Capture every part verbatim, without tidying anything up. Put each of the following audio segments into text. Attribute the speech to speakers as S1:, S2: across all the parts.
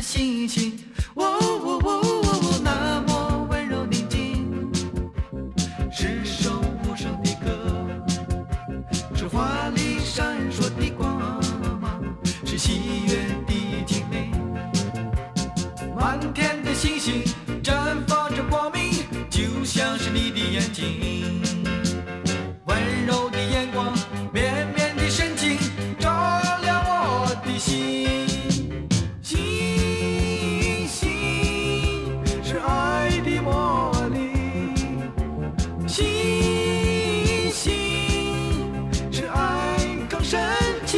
S1: 星星，喔喔喔喔，那么温柔宁静，是首无声的歌，是华丽闪烁的光芒，是喜悦的精灵。满天的星星绽放着光明，就像是你的眼睛，温柔的眼光，绵绵的深情，照亮我的心。星星是爱的魔力，星星是爱更深情。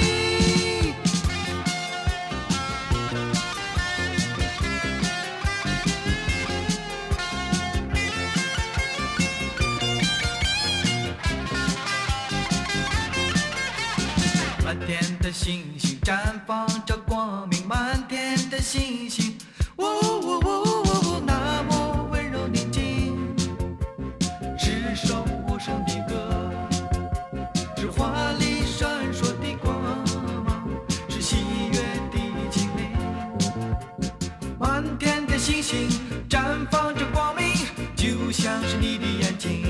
S1: 满天的星星绽放着光明，满天的星星，喔喔喔喔，那么温柔宁静，是首无声的歌，是华丽闪烁的光芒，是喜悦的精灵。满天的星星绽放着光明，就像是你的眼睛，